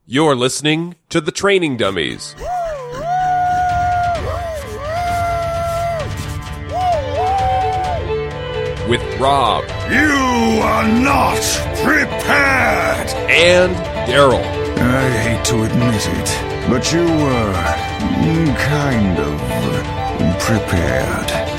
You're listening to The Training Dummies. With Rob. You are not prepared! And Daryl. I hate to admit it, but you were kind of prepared.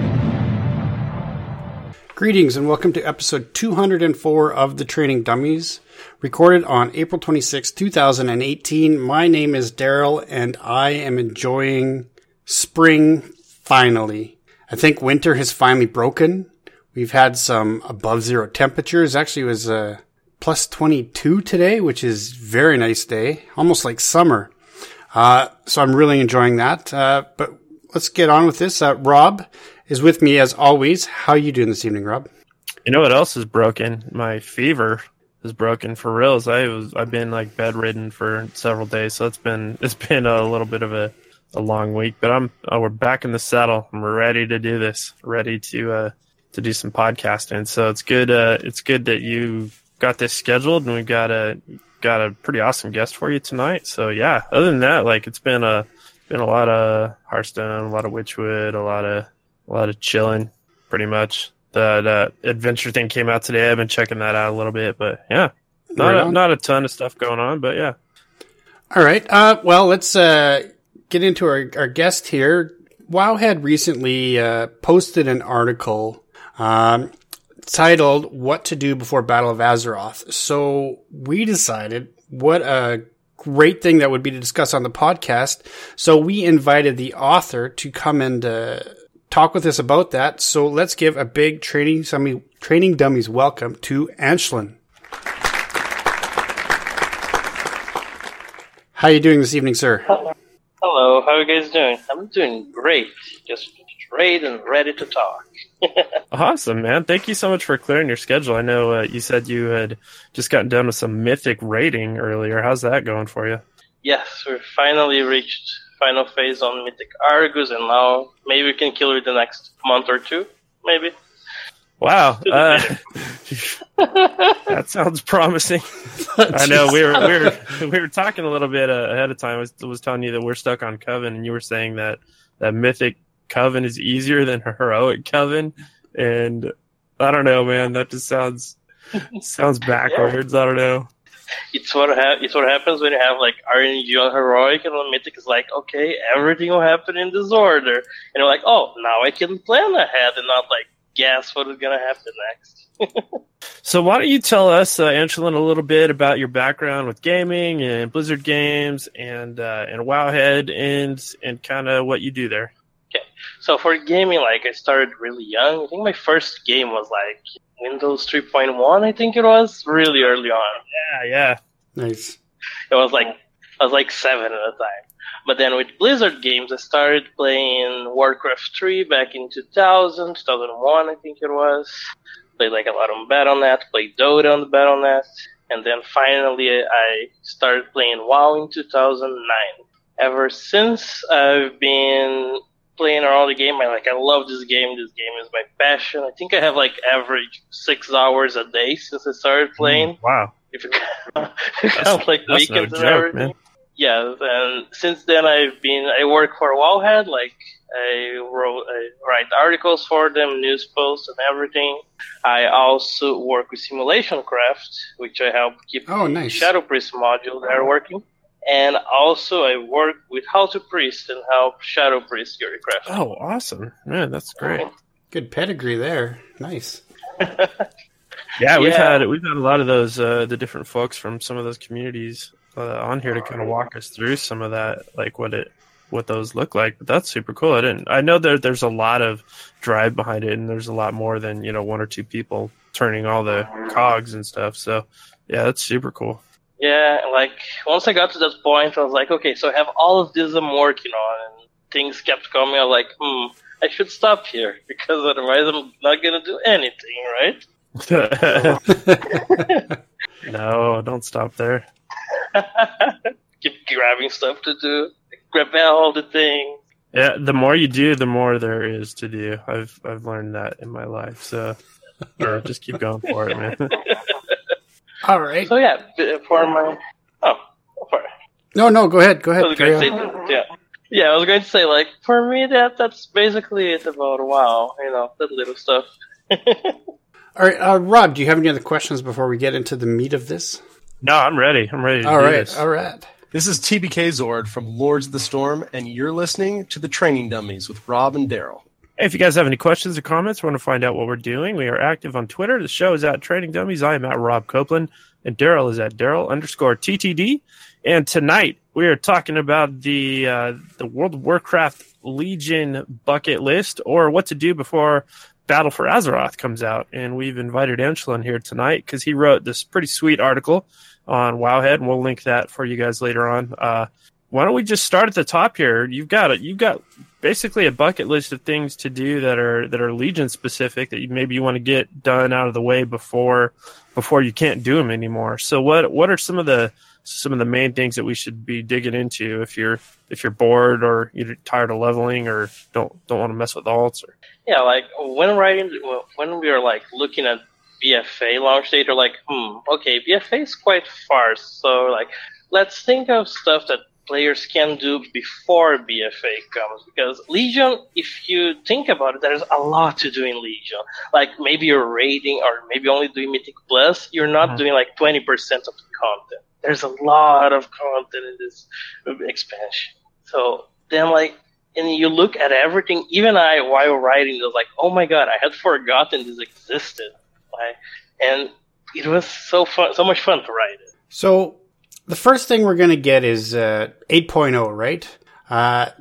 Greetings and welcome to episode 204 of The Training Dummies, recorded on April 26, 2018. My name is Daryl and I am enjoying spring finally. I think winter has finally broken. We've had some above zero temperatures. Actually, it was plus 22 today, which is a very nice day, almost like summer. So I'm really enjoying that. But let's get on with this. Rob is with me as always. How are you doing this evening, Rob? You know what else is broken? My fever is broken for reals. I've been like bedridden for several days, so it's been a little bit of a long week. But we're back in the saddle and we're ready to do this. Ready to do some podcasting. So it's good. It's good that you got this scheduled, and we've got a pretty awesome guest for you tonight. So yeah, other than that, like it's been a lot of Hearthstone, a lot of Witchwood, a lot of chilling, pretty much. The adventure thing came out today. I've been checking that out a little bit, but yeah, not a ton of stuff going on, but yeah. All right. Well, let's get into our guest here. Wowhead recently posted an article titled "What to Do Before Battle of Azeroth." So we decided what a great thing that would be to discuss on the podcast. So we invited the author to come and talk with us about that. So let's give a big Training Dummies welcome to Anshlin. How are you doing this evening, sir? Hello, how are you guys doing? I'm doing great. Just great and ready to talk. Awesome, man. Thank you so much for clearing your schedule. I know you said you had just gotten done with some Mythic raiding earlier. How's that going for you? Yes, we finally reached final phase on Mythic Argus, and now maybe we can kill her the next month or two, maybe. Wow, that sounds promising. I know we were talking a little bit ahead of time. I was telling you that we're stuck on Coven, and you were saying that Mythic Coven is easier than Heroic Coven, and I don't know, man. That just sounds backwards. I don't know. It's what happens when you have like RNG on Heroic, and on Mythic is like, okay, everything will happen in this order, and you're like, oh, now I can plan ahead and not like guess what is gonna happen next. So why don't you tell us, Anshlin, a little bit about your background with gaming and Blizzard games and Wowhead and kind of what you do there. Okay, so for gaming, like I started really young. I think my first game was like Windows 3.1. I think it was really early on. Yeah. Nice. I was like 7 at the time. But then with Blizzard games, I started playing Warcraft 3 back in 2000, 2001, I think it was. Played like a lot on Battle.net, played Dota on the Battle.net, and then finally I started playing WoW in 2009. Ever since, I've been playing around the game. I love this game. This game is my passion. I think I have like average 6 hours a day since I started playing. Wow. If you count like weekends and everything. Man. Yeah, and since then I work for Wowhead. Like I write articles for them, news posts and everything. I also work with Simulation Craft, which I help keep the Shadow Priest module there working. And also I work with How to Priest and help Shadow Priest get crafted. Oh, awesome. Man, that's great. Good pedigree there. Nice. Yeah, we've had a lot of those the different folks from some of those communities on here to kind of walk us through some of that, like what those look like. But that's super cool. I know there's a lot of drive behind it, and there's a lot more than one or two people turning all the cogs and stuff. So yeah, that's super cool. Yeah, like once I got to that point, I was like, okay, so I have all of this I'm working on, and things kept coming. I was like, I should stop here because otherwise I'm not gonna do anything, right? No, don't stop there. Keep grabbing stuff to do, grab all the things. Yeah, the more you do, the more there is to do. I've learned that in my life. So just keep going for it, man. All right. So yeah, for my No, go ahead. I was going to say, yeah, I was going to say, like, for me, that's basically it about WoW, that little stuff. All right, Rob, do you have any other questions before we get into the meat of this? No, I'm ready. I'm ready to do this. All right. This is TBK Zord from Lords of the Storm, and you're listening to the Training Dummies with Rob and Daryl. Hey, if you guys have any questions or comments, want to find out what we're doing, we are active on Twitter. The show is at Training Dummies. I am at Rob Copeland, and Daryl is at Daryl_TTD. And tonight we are talking about the World of Warcraft Legion bucket list, or what to do before Battle for Azeroth comes out. And we've invited Angelo in here tonight because he wrote this pretty sweet article on Wowhead, and we'll link that for you guys later on. Why don't we just start at the top here? You've got basically a bucket list of things to do that are Legion specific that maybe you want to get done out of the way before you can't do them anymore. So what are some of the main things that we should be digging into if you're bored or you're tired of leveling or don't want to mess with alts? Or... Yeah, like when we are like looking at BFA launch date, or like, okay, BFA is quite far, so like let's think of stuff that players can do before BFA comes, because Legion, if you think about it, there's a lot to do in Legion. Like maybe you're raiding or maybe only doing Mythic Plus, you're not doing like 20% of the content. There's a lot of content in this expansion. So then like, and you look at everything, even I, while writing, was like, oh my god, I had forgotten this existed. And it was so much fun to write it. So the first thing we're going to get is 8.0, right?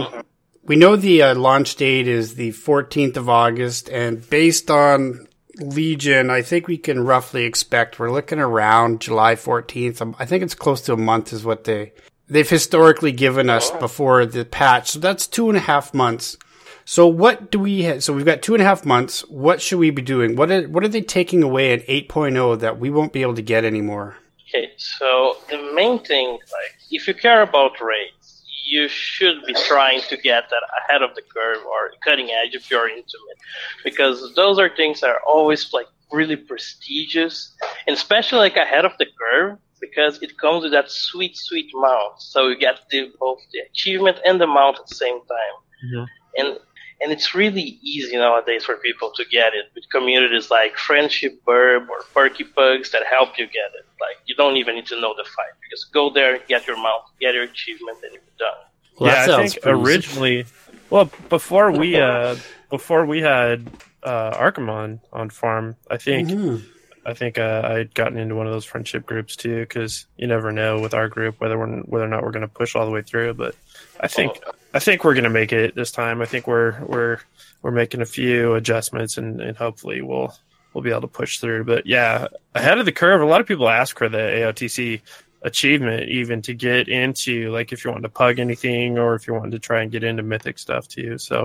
We know the launch date is the 14th of August, and based on Legion, I think we can roughly expect we're looking around July 14th. I think it's close to a month is what they've historically given us before the patch. So that's 2.5 months. So what do we have? So we've got 2.5 months. What should we be doing? What are they taking away at 8.0 that we won't be able to get anymore? Okay, so the main thing, like, if you care about raids, you should be trying to get that ahead of the curve or cutting edge if you're into it, because those are things that are always like really prestigious, and especially like ahead of the curve, because it comes with that sweet mount. So you get both the achievement and the mount at the same time. Mm-hmm. And it's really easy nowadays for people to get it with communities like Friendship Burb or Perky Pugs that help you get it. Like, you don't even need to know the fight. You just go there, get your mount, get your achievement, and you're done. Well, yeah, I think originally, before we had Arkham on farm, I think I had gotten into one of those friendship groups too, because you never know with our group whether or not we're going to push all the way through. But I think we're going to make it this time. I think we're making a few adjustments, and hopefully we'll be able to push through. But yeah, ahead of the curve. A lot of people ask for the AOTC achievement even to get into, like, if you want to pug anything or if you want to try and get into mythic stuff too. So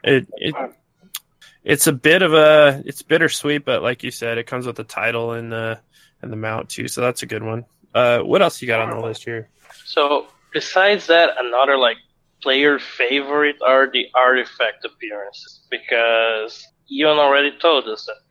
it's a bit of it's bittersweet, but like you said, it comes with the title and the mount too. So that's a good one. What else you got on the list here? So besides that, another like player favorite are the artifact appearances, because Ian already told us that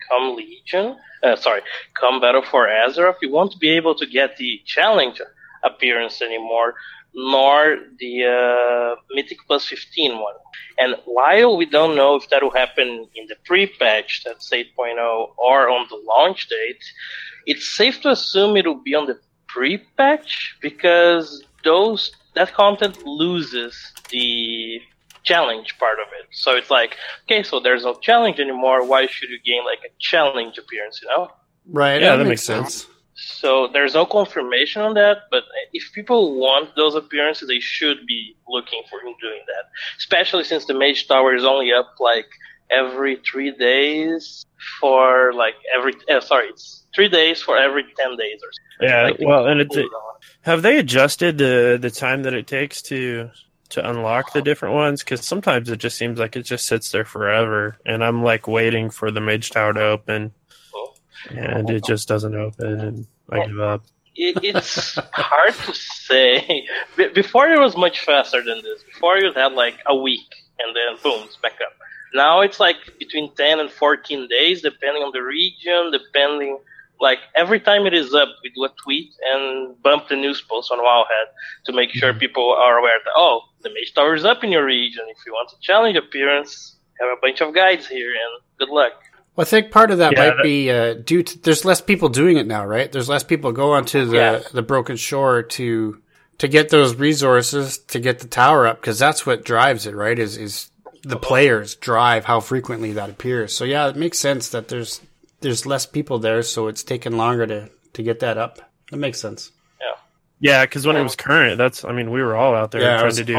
come Battle for Azeroth, you won't be able to get the challenge appearance anymore, nor the Mythic Plus 15 one. And while we don't know if that will happen in the pre-patch, that's 8.0, or on the launch date, it's safe to assume it will be on the pre-patch, because that content loses the challenge part of it. So it's like, okay, so there's no challenge anymore. Why should you gain like a challenge appearance, Right. Yeah, that makes sense. So there's no confirmation on that, but if people want those appearances, they should be looking for him doing that. Especially since the Mage Tower is only up like every 3 days for like it's 3 days for every 10 days or something. Yeah, like, well, and have they adjusted the time that it takes to unlock the different ones? Because sometimes it just seems like it just sits there forever, and I'm like waiting for the Mage Tower to open, and it just doesn't open, and I give up. It's hard to say. Before it was much faster than this. Before you had like a week, and then boom, it's back up. Now it's like between 10 and 14 days, depending on the region, depending Like every time it is up, we do a tweet and bump the news post on Wowhead to make sure people are aware that the Mage Tower is up in your region. If you want to challenge appearance, have a bunch of guides here, and good luck. Well, I think part of that might be due to there's less people doing it now, right? There's less people go onto the Broken Shore to get those resources to get the tower up, because that's what drives it, right? Is the players drive how frequently that appears. So yeah, it makes sense that there's less people there, so it's taken longer to get that up. That makes sense. Yeah, because when it was current, we were all out there trying to do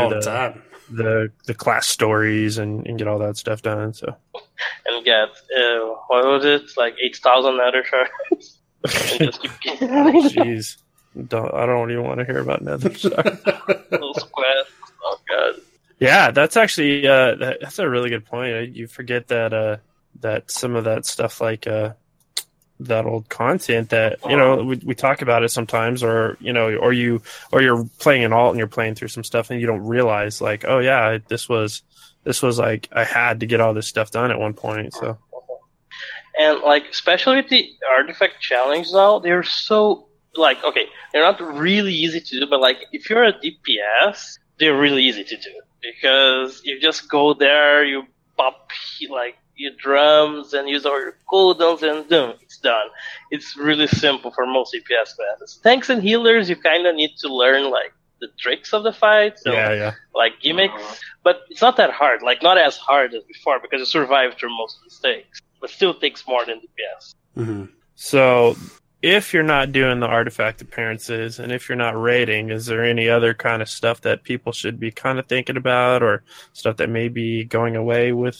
the class stories and get all that stuff done. So and get what was it, like 8,000 nether shards? And just keep jeez, I don't even want to hear about nether shards. Those quests. Oh god. Yeah, that's actually that's a really good point. You forget that that some of that stuff, like that old content that we talk about it sometimes, or you're playing an alt and you're playing through some stuff and you don't realize, like, oh yeah, this was like I had to get all this stuff done at one point. So, and like especially with the artifact challenge now, they're so like, okay, they're not really easy to do, but like if you're a DPS, they're really easy to do because you just go there, you pop like your drums and use all your cooldowns and boom, it's done. It's really simple for most DPS classes. Tanks and healers, you kind of need to learn like the tricks of the fight, so, like gimmicks, but it's not that hard. Like not as hard as before because you survive through most mistakes, but still takes more than DPS. Mm-hmm. So, if you're not doing the artifact appearances and if you're not raiding, is there any other kind of stuff that people should be kind of thinking about, or stuff that may be going away with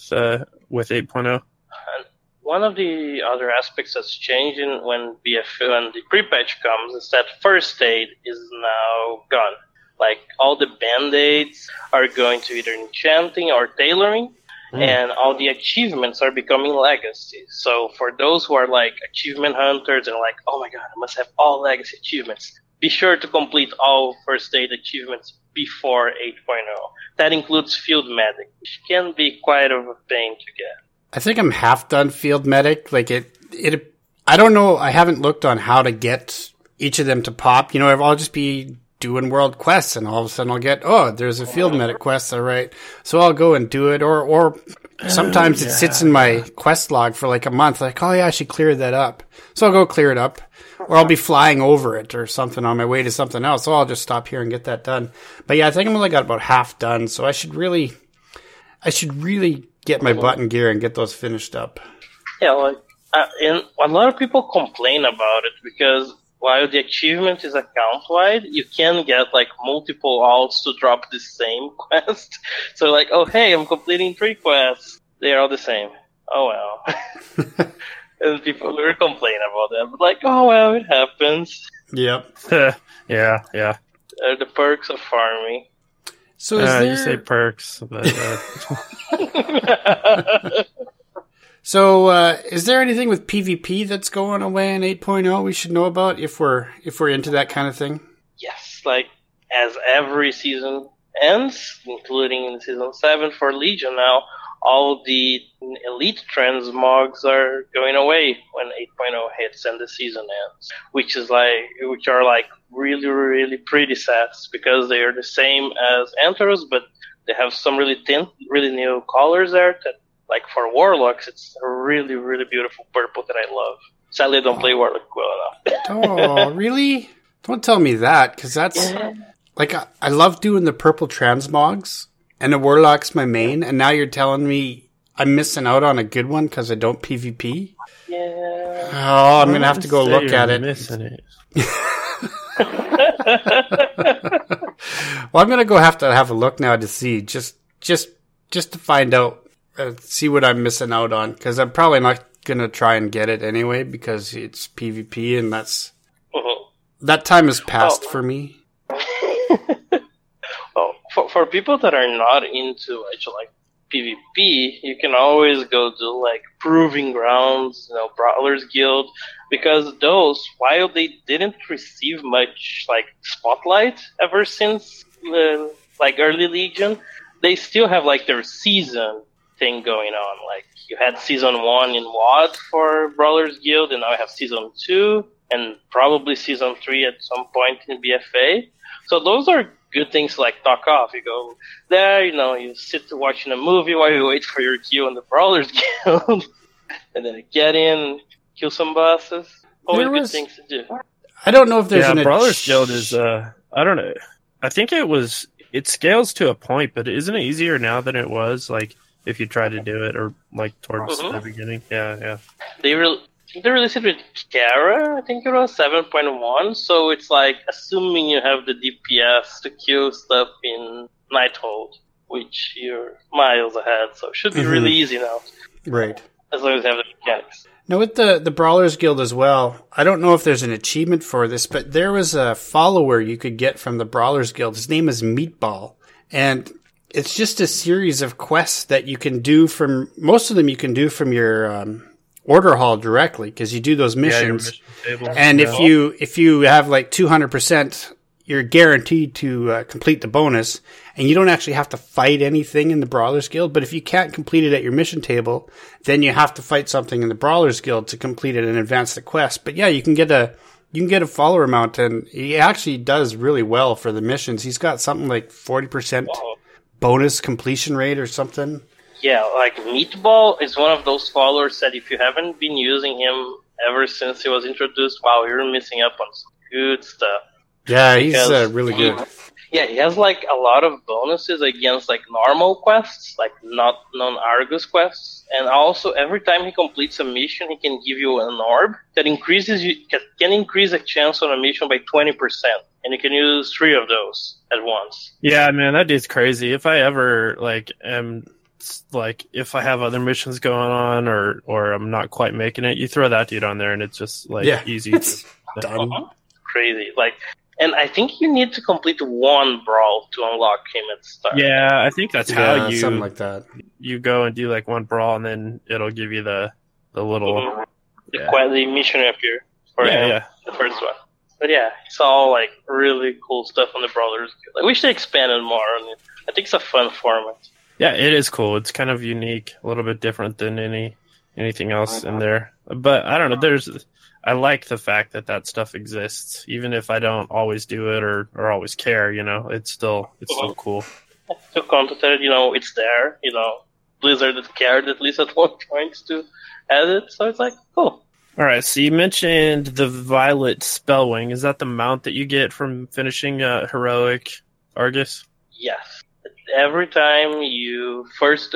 8.0? One of the other aspects that's changing when the pre-patch comes is that first aid is now gone. Like all the band-aids are going to either enchanting or tailoring. And all the achievements are becoming legacy. So for those who are like achievement hunters and like, oh my god, I must have all legacy achievements, be sure to complete all first aid achievements before 8.0. That includes field medic, which can be quite of a pain to get. I think I'm half done field medic. Like it. I don't know. I haven't looked on how to get each of them to pop. I'll just be doing world quests and all of a sudden I'll get, there's a field medic quest, all right. So I'll go and do it, or sometimes it sits in my quest log for like a month, like, oh yeah, I should clear that up. So I'll go clear it up, or I'll be flying over it or something on my way to something else. So I'll just stop here and get that done. But yeah, I think I'm only got about half done. So I should really get my button gear and get those finished up. Yeah, like, and a lot of people complain about it because while the achievement is account-wide, you can get like multiple alts to drop the same quest. So like, oh hey, I'm completing 3 quests. They're all the same. Oh well. And people will complain about that. But like, oh well, it happens. Yep. yeah. They're the perks of farming. So is there... You say perks, but... So, is there anything with PvP that's going away in 8.0 we should know about if we're into that kind of thing? Yes, like as every season ends, including in Season 7 for Legion now, all the elite transmogs are going away when 8.0 hits and the season ends, which are like really, really pretty sets because they are the same as Anthros, but they have some really new colors there that, like for Warlocks, it's a really, really beautiful purple that I love. Sadly, I don't play Warlock well enough. Oh, really? Don't tell me that, because that's... Like, I love doing the purple transmogs, and the Warlock's my main, and now you're telling me I'm missing out on a good one because I don't PvP? Yeah. Oh, I'm going to have to go look at it. Missing it. Well, I'm going to have a look now to see, just to find out. See what I'm missing out on, because I'm probably not gonna try and get it anyway because it's PvP and that's that time has passed for me. Well, for people that are not into actually like PvP, you can always go to like Proving Grounds, Brawlers Guild, because those, while they didn't receive much like spotlight ever since like early Legion, they still have like their season thing going on. Like, you had Season 1 in WoD for Brawlers Guild, and now I have Season 2, and probably Season 3 at some point in BFA. So those are good things to, like, knock off. You go there, you sit watching a movie while you wait for your queue in the Brawlers Guild, and then you get in, kill some bosses. Always good things to do. I don't know if there's an Brawlers Guild is I don't know. I think it scales to a point, but isn't it easier now than it was, like, if you try to do it, or like towards the beginning? Yeah. They released it with Kara, I think it was 7.1, so it's like assuming you have the DPS to kill stuff in Nighthold, which you're miles ahead, so it should be really easy now. Right. As long as you have the mechanics. Now, with the Brawlers Guild as well, I don't know if there's an achievement for this, but there was a follower you could get from the Brawlers Guild. His name is Meatball, and it's just a series of quests that you can do most of them you can do from your order hall directly, because you do those missions. And if you have like 200%, you're guaranteed to complete the bonus, and you don't actually have to fight anything in the Brawlers Guild. But if you can't complete it at your mission table, then you have to fight something in the Brawlers Guild to complete it and advance the quest. But yeah, you can get a follower amount, and he actually does really well for the missions. He's got something like 40% bonus completion rate or something. Yeah, like Meatball is one of those followers that if you haven't been using him ever since he was introduced, wow, you're missing up on some good stuff. Yeah, he's really good. Yeah, he has like a lot of bonuses against like normal quests, like not non-Argus quests, and also every time he completes a mission, he can give you an orb that can increase a chance on a mission by 20%, and you can use 3 of those at once. Yeah, man, that dude's crazy. If I ever if I have other missions going on or I'm not quite making it, you throw that dude on there, and it's just easy. It's done. Crazy, and I think you need to complete one brawl to unlock him at the start. Yeah, I think that's how you something like that. You go and do like one brawl, and then it'll give you the little the mission up here for him, the first one. But yeah, it's all like really cool stuff on the Brawlers Guild. I wish they expanded more on it. I think it's a fun format. Yeah, it is cool. It's kind of unique, a little bit different than anything else in there. But I don't know. I like the fact that stuff exists, even if I don't always do it or always care. It's still cool. So content that it's there. Blizzard had cared at least at one point to add it, so it's like cool. All right. So you mentioned the Violet Spellwing. Is that the mount that you get from finishing Heroic Argus? Yes. Every time first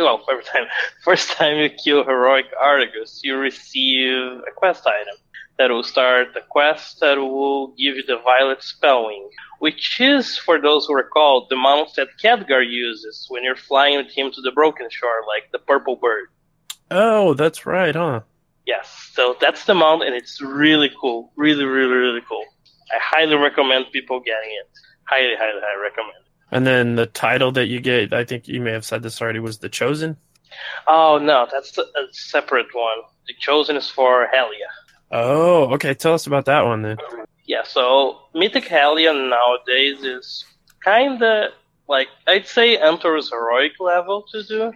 time you kill Heroic Argus, you receive a quest item that will start a quest that will give you the Violet Spellwing, which is, for those who recall, the mount that Khadgar uses when you're flying with him to the Broken Shore, like the purple bird. Oh, that's right, huh? Yes, so that's the mount, and it's really cool. Really, really, really cool. I highly recommend people getting it. Highly, highly, highly recommend. And then the title that you get, I think you may have said this already, was The Chosen? Oh, no, that's a separate one. The Chosen is for Hellia. Oh, okay. Tell us about that one then. Yeah, so Mythic Hellia nowadays is kind of like, I'd say Antor's Heroic level to do.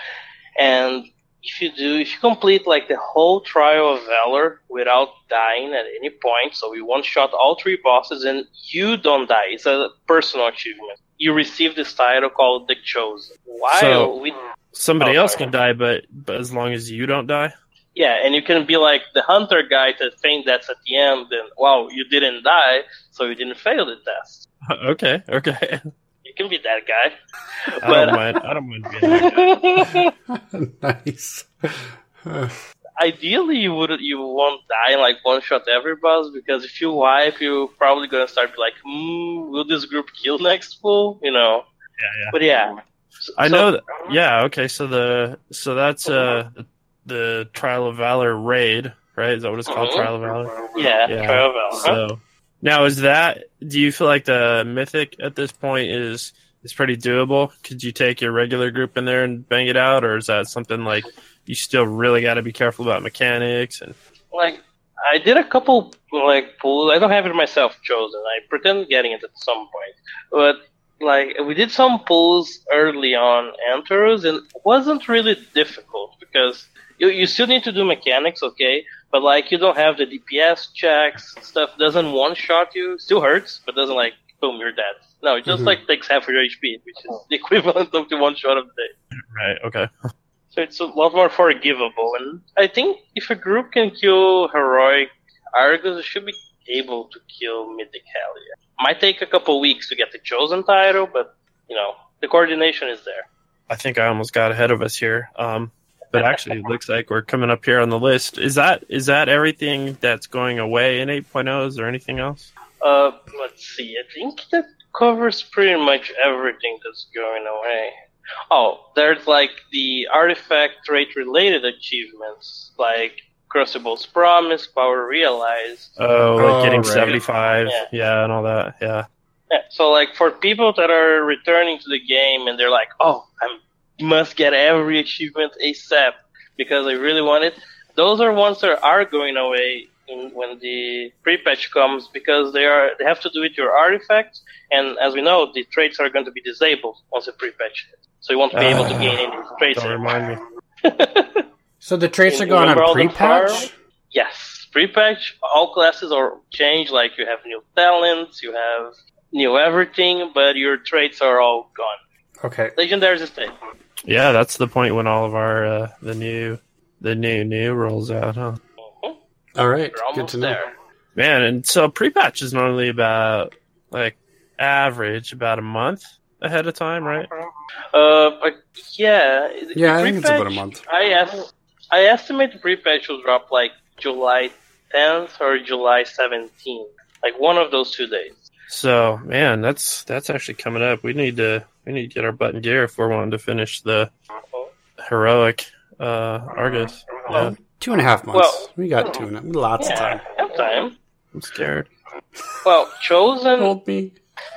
And if you complete like the whole Trial of Valor without dying at any point, so you one-shot all 3 bosses and you don't die, it's a personal achievement. You receive this title called The Chosen. Somebody else can die, but as long as you don't die? Yeah, and you can be like the hunter guy to think that's at the end, and wow, you didn't die, so you didn't fail the test. Okay. You can be that guy. I don't mind being that guy. Nice. Ideally, you won't die and like one shot every boss, because if you wipe, you're probably gonna start like, will this group kill next full? Yeah. But yeah, I know that. Yeah. Okay. So that's the Trial of Valor raid, right? Is that what it's called? Trial of Valor? Yeah. Trial of Valor. So now do you feel like the Mythic at this point is pretty doable? Could you take your regular group in there and bang it out, or is that something like you still really got to be careful about mechanics? And like, I did a couple like pulls. I don't have it myself chosen. I pretend getting it at some point, but like we did some pulls early on Antaros, and it wasn't really difficult because you still need to do mechanics, okay, but like you don't have the DPS checks, stuff doesn't one shot you, still hurts, but doesn't like boom you're dead. No, it just like takes half of your HP, which is the equivalent of the one shot of the day. Right. Okay. So it's a lot more forgivable, and I think if a group can kill heroic Argus, it should be able to kill Mythic Hellia. Might take a couple weeks to get the chosen title, but the coordination is there. I think I almost got ahead of us here. But actually, it looks like we're coming up here on the list. Is that everything that's going away in 8.0? Is there anything else? Let's see. I think that covers pretty much everything that's going away. Oh, there's like the artifact trait related achievements, like Crucible's Promise, Power Realized. Oh, like getting right. 75, yeah, and all that, yeah. Yeah, so like for people that are returning to the game and they're like, oh, I must get every achievement ASAP because I really want it, those are ones that are going away when the pre-patch comes because they have to do with your artifacts, and as we know, the traits are going to be disabled once the pre-patch hits. So you won't be able to gain any traits Don't anymore. remind me. So the traits are You going remember on all the pre-patch? fire? Yes, pre-patch. All classes are changed. Like you have new talents, you have new everything, but your traits are all gone. Okay. Legendaries is staying. Yeah, that's the point when all of our the new rolls out, huh? All right. You're Good almost to know. there. Man, and so pre-patch is normally about average about a month ahead of time, right? But yeah. Yeah, I think it's about a pre-patch, month. I estimate the pre-patch will drop like July 10th or July 17th, like one of those 2 days. So, man, that's actually coming up. We need to get our butt in gear if we're wanting to finish the heroic Argus. Yeah, 2.5 months. Well- we got lots of time. Have time. I'm scared. Well, Chosen. Hold me.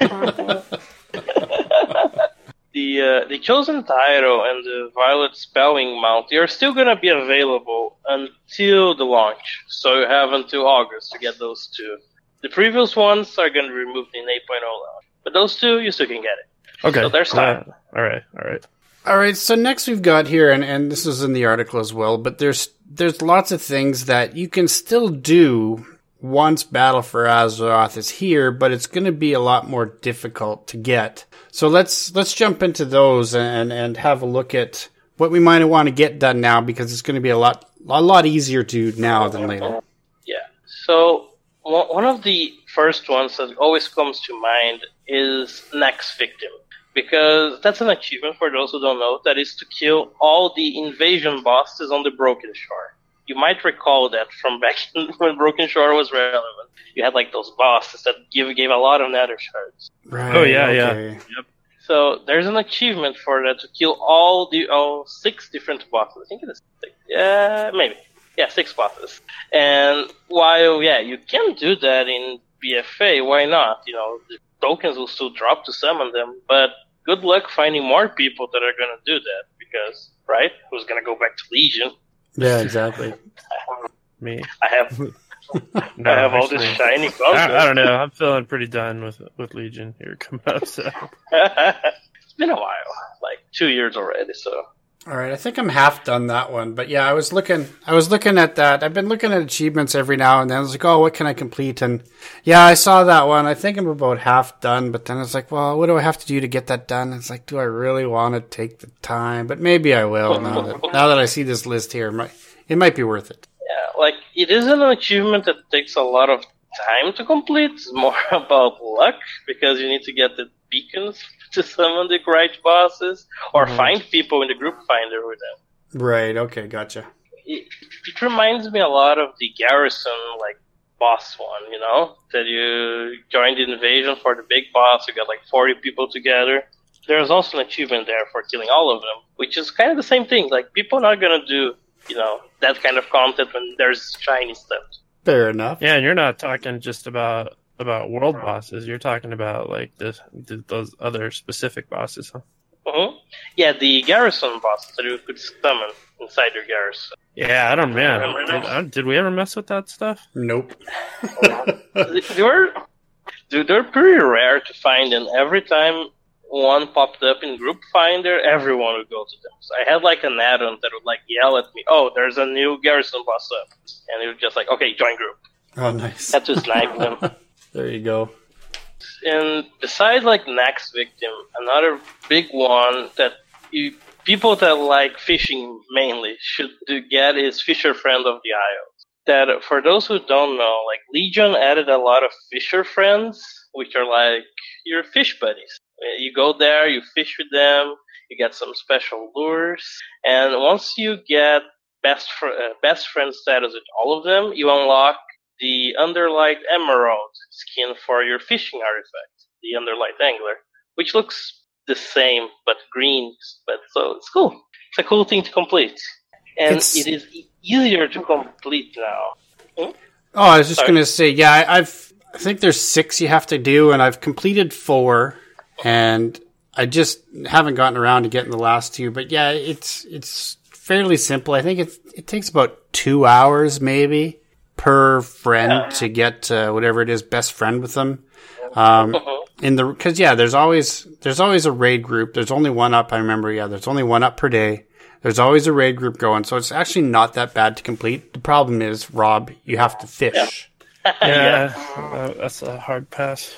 The Chosen title and the Violet Spelling Mount, they're still going to be available until the launch. So you have until August to get those two. The previous ones are going to be removed in 8.0 launch. But those two, you still can get it. Okay. So there's time. All right. All right, so next we've got here, and this is in the article as well, but there's lots of things that you can still do once Battle for Azeroth is here, but it's going to be a lot more difficult to get. So let's jump into those and have a look at what we might want to get done now, because it's going to be a lot easier to do now than later. Yeah. So one of the first ones that always comes to mind is Next Victim. Because that's an achievement for those who don't know, that is to kill all the invasion bosses on the Broken Shore. You might recall that from back when Broken Shore was relevant. You had like those bosses that gave a lot of nether shards. Right. Oh, yeah, okay. So there's an achievement for that to kill all 6 different bosses. I think it is 6. Yeah, maybe. Yeah, 6 bosses. And while, you can do that in BFA, why not? The tokens will still drop to summon them, but good luck finding more people that are going to do that, because, right? Who's going to go back to Legion? Yeah, exactly. Me. I have No, I have all actually, this shiny I content. don't know. I'm feeling pretty done with Legion here coming up. So. It's been a while, like 2 years already, so. All right, I think I'm half done that one, but yeah, I was looking at that. I've been looking at achievements every now and then. I was like, oh, what can I complete? And yeah, I saw that one. I think I'm about half done, but then it's like, well, what do I have to do to get that done? It's like, do I really want to take the time? But maybe I will now that I see this list here. It might be worth it. Yeah, like, it isn't an achievement that takes a lot of time to complete. It's more about luck, because you need to get the beacons to summon the right bosses, or find people in the group finder with them. Right, okay, gotcha. It reminds me a lot of the Garrison, like, boss one, that you join the invasion for the big boss, you got like 40 people together. There's also an achievement there for killing all of them, which is kind of the same thing. Like, people are not gonna do, that kind of content when there's shiny stuff. Fair enough. Yeah, and you're not talking just about world bosses. You're talking about like those other specific bosses, huh? Mm-hmm. Yeah, the Garrison bosses that you could summon inside your Garrison. Yeah, I don't, Remember man. those? Did we ever mess with that stuff? Nope. They're pretty rare to find, and every time one popped up in Group Finder, everyone would go to them. So I had like an add-on that would like yell at me, "Oh, there's a new Garrison boss up," and it was just like, "Okay, join group." Oh, nice. Had to snipe them. There you go. And besides like Next Victim, another big one that people that like fishing mainly should get is Fisher Friend of the Isles. That for those who don't know, like Legion added a lot of Fisher Friends, which are like your fish buddies. You go there, you fish with them, you get some special lures, and once you get best friend status with all of them, you unlock the Underlight Emerald skin for your fishing artifact, the Underlight Angler, which looks the same but green. But so it's cool. It's a cool thing to complete, and it is easier to complete now. Oh, I was just going to say, yeah, I think there's 6 you have to do, and I've completed 4, and I just haven't gotten around to getting the last 2. But yeah, it's fairly simple. I think it takes about 2 hours maybe per friend to get whatever it is, best friend with them. Because there's always a raid group. There's only one up. I remember. Yeah, there's only one up per day. There's always a raid group going, so it's actually not that bad to complete. The problem is, Rob, you have to fish. Yeah, that's a hard pass.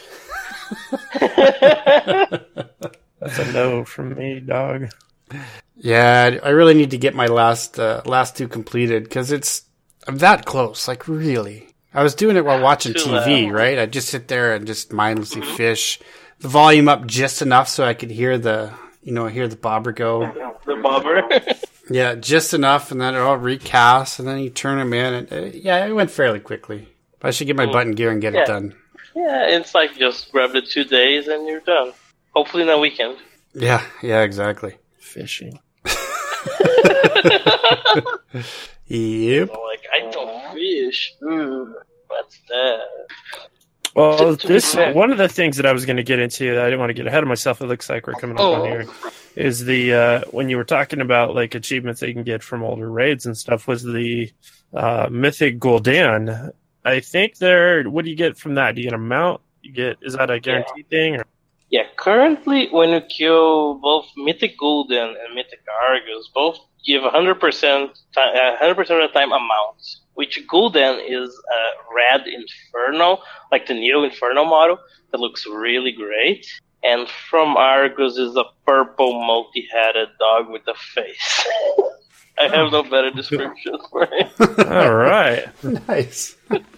That's a no from me, dog. Yeah, I really need to get my last 2 completed because I'm that close. Like really, I was doing it while watching TV. Right, I'd just sit there and just mindlessly fish. The volume up just enough so I could hear the bobber go. The bobber. Yeah, just enough, and then it all recasts, and then you turn them in, and it went fairly quickly. But I should get my button gear and get it done. Yeah, it's like just grab the 2 days and you're done. Hopefully in a weekend. Yeah, exactly. Fishing. Yep. So like, I don't fish. What's that? Well, one of the things that I was going to get into that I didn't want to get ahead of myself. It looks like we're coming up on here. Is the when you were talking about like achievements that you can get from older raids and stuff, was the Mythic Gul'dan. I think what do you get from that? Do you get a mount? Is that a guaranteed thing? Or? Yeah, currently when you kill both Mythic Gul'dan and Mythic Argus, both give 100% of the time a mount. Which Gul'dan is a red Inferno, like the Neo Inferno model, that looks really great. And from Argus is a purple multi-headed dog with a face. I have no better description for it. All right. Nice.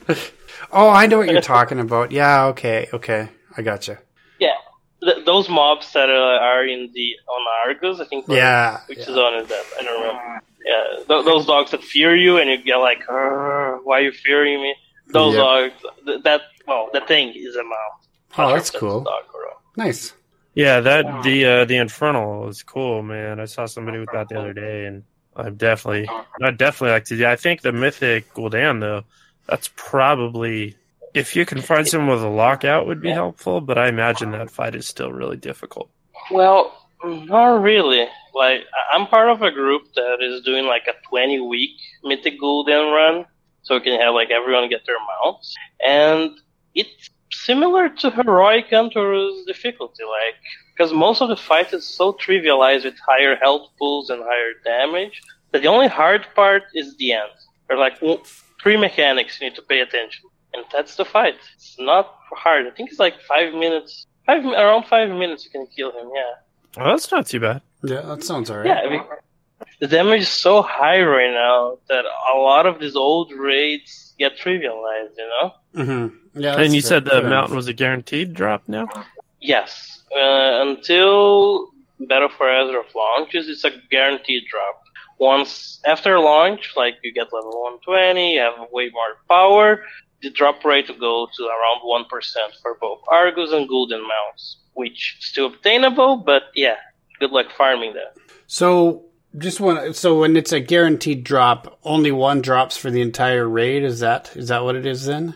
Oh, I know what you're talking about. Yeah, okay. I gotcha. Yeah. Those mobs that are on Argus, I think. Which is on that? I don't remember. Yeah, those dogs that fear you and you get like, why are you fearing me? Those dogs, that thing is a mount. Oh, that's cool. Nice. Yeah, the Infernal is cool, man. I saw somebody with that the other day, and I'd definitely like to do. I think the Mythic Gul'dan, though, that's probably, if you can find someone with a lockout, would be helpful. But I imagine that fight is still really difficult. Well, not really. Like, I'm part of a group that is doing like a 20-week Mythic Gul'dan run, so we can have like everyone get their mounts, and it's similar to Heroic Hunter's difficulty, like, because most of the fight is so trivialized with higher health pools and higher damage that the only hard part is the end. There are like 3 mechanics you need to pay attention, and that's the fight. It's not hard. I think it's like 5 minutes. Around 5 minutes you can kill him. Yeah. Oh, that's not too bad. Yeah, that sounds alright. Yeah, I mean, the damage is so high right now that a lot of these old raids get trivialized, you know? Mm-hmm. Yeah, and you said the mountain was a guaranteed drop now? Yes. Until Battle for Azeroth launches, it's a guaranteed drop. Once after launch, like you get level 120, you have way more power, the drop rate will go to around 1% for both Argus and Gul'dan mounts, which is still obtainable, but yeah, good luck farming that. So when it's a guaranteed drop, only one drops for the entire raid. Is that what it is then?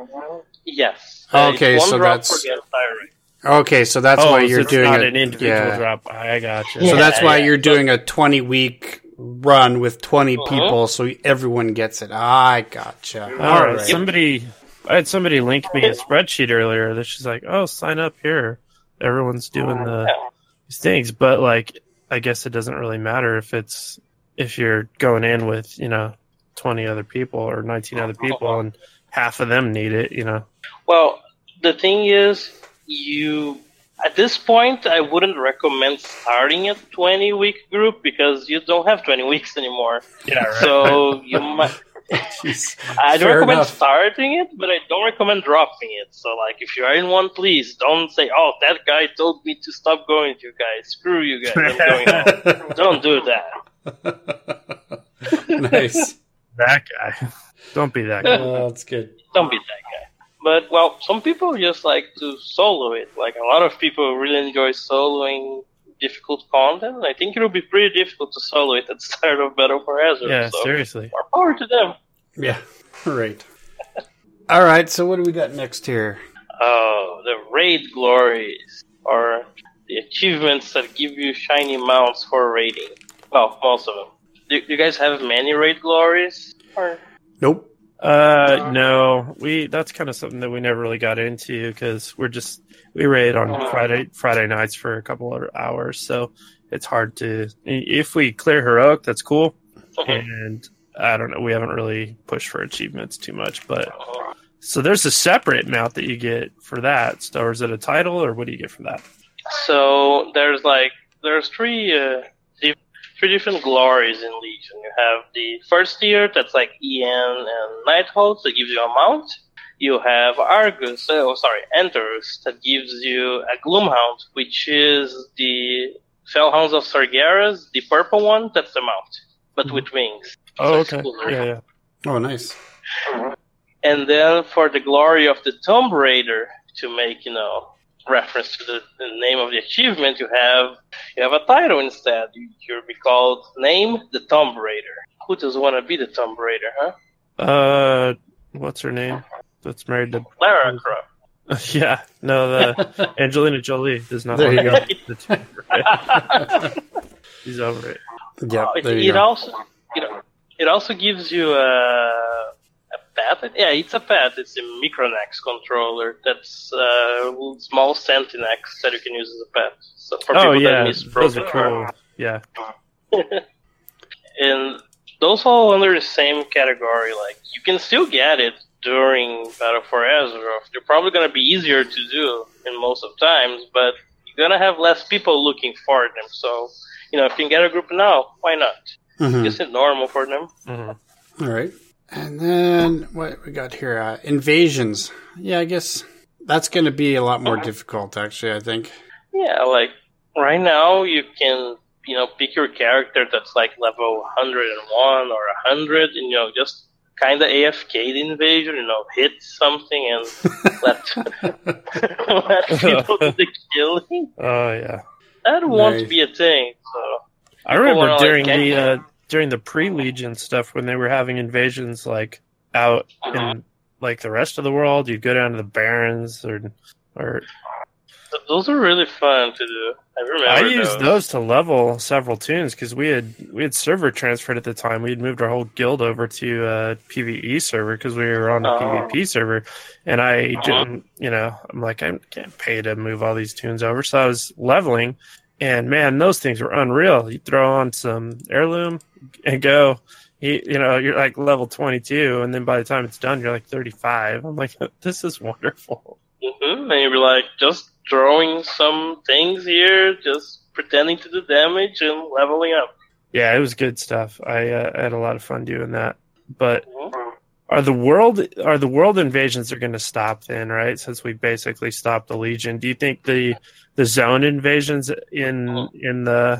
Yes. Okay, so that's for the entire raid. Okay, so that's why you're doing not an individual drop. I gotcha. So that's why you're doing a 20-week run with 20 people, so everyone gets it. I gotcha. All right. I had somebody link me a spreadsheet earlier that's just like, oh, sign up here. Everyone's doing these things, but like, I guess it doesn't really matter if you're going in with 20 other people or 19 other people, and half of them need it. Well, the thing is, at this point, I wouldn't recommend starting a 20-week group because you don't have 20 weeks anymore. Yeah, right. So you might. I don't Fair recommend enough. starting it, but I don't recommend dropping it. So, like, if you are in one, please don't say, "Oh, that guy told me to stop going to you guys. Screw you guys, I'm going home." Don't do that. Nice. That guy. Don't be that guy. That's good. Don't be that guy. But, well, some people just like to solo it. Like, a lot of people really enjoy soloing difficult content. I think it'll be pretty difficult to solo it at the start of Battle for Azeroth. Yeah, so seriously. more power to them. Yeah. Right. All right. So what do we got next here? Oh, the raid glories, or the achievements that give you shiny mounts for raiding. Well, most of them. Do you guys have many raid glories? Or? Nope. No, that's kind of something that we never really got into because we raid on Friday nights for a couple of hours, so it's hard to. If we clear heroic, that's cool, and I don't know, we haven't really pushed for achievements too much, but so there's a separate mount that you get for that. So is it a title, or what do you get for that? So there's three different glories in Legion. You have the first tier, that's like EN and Nighthawk, that gives you a mount. You have Enterus, that gives you a Gloomhound, which is the Fellhounds of Sargeras, the purple one, that's the mount, but with wings. Oh, So okay. it's cooler. Yeah. Oh, nice. And then for the glory of the Tomb Raider, to make, reference to the name of the achievement, you have a title instead. You'll be called Name the Tomb Raider. Who does want to be the Tomb Raider, huh? What's her name? That's married to Lara Croft. Yeah, no, the Angelina Jolie does not. There you want to go. She's over it. Yeah. There you go. It also gives you a pet. Yeah, it's a pet. It's a Micronex controller. That's small Sentinex that you can use as a pet. So for people that miss those are cool. Yeah. And those fall under the same category. Like, you can still get it during Battle for Azeroth. They're probably going to be easier to do in most of times, but you're going to have less people looking for them. So, if you can get a group now, why not? Is it normal for them? Mm-hmm. All right. And then what we got here? Invasions. Yeah, I guess that's going to be a lot more difficult, actually, I think. Yeah, like, right now you can, pick your character that's like level 101 or 100 and, just kind of AFK the invasion, hit something and let people do the killing. Oh, yeah. That won't be a thing, so... I remember wanna, during the pre-Legion stuff when they were having invasions like out in like the rest of the world, you'd go down to the Barrens or those are really fun to do. I remember I used those to level several tunes because we had server transferred at the time. We had moved our whole guild over to a PvE server because we were on a PvP server, and I didn't, I'm like, I can't pay to move all these tunes over, so I was leveling. And man, those things were unreal. You throw on some heirloom and go, you're like level 22, and then by the time it's done, you're like 35. I'm like, this is wonderful. Mm-hmm. And you'll be like, just throwing some things here, just pretending to do damage and leveling up. Yeah, it was good stuff. I had a lot of fun doing that. But are the world invasions are going to stop then, right? Since we basically stopped the Legion, do you think the zone invasions in the